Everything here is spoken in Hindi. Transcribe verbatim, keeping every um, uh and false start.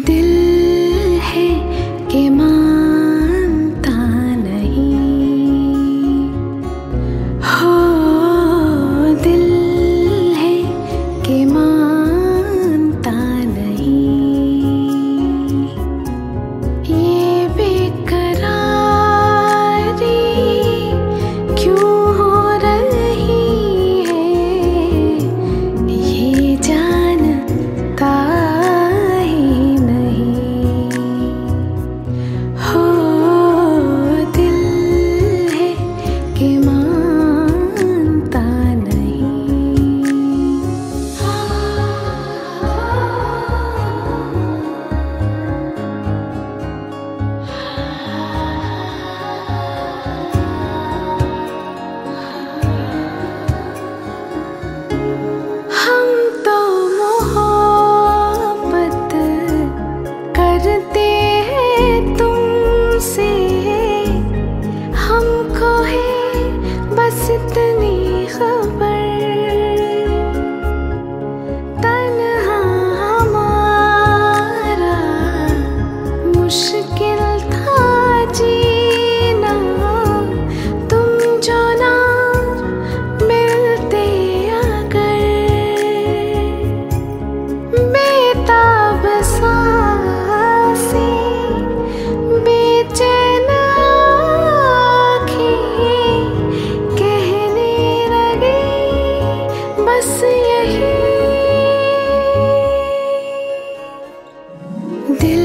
दिल है कि मानता नहीं हो, दिल है कि मानता नहीं। ये बेकरारी क्यों हो रही है, ये जानता इतनी खबर तन्हा हमारा मुश्किल था जीना, तुम जो ना मिलते अगर। बेताब सांसें, बेचैन बस यही दिल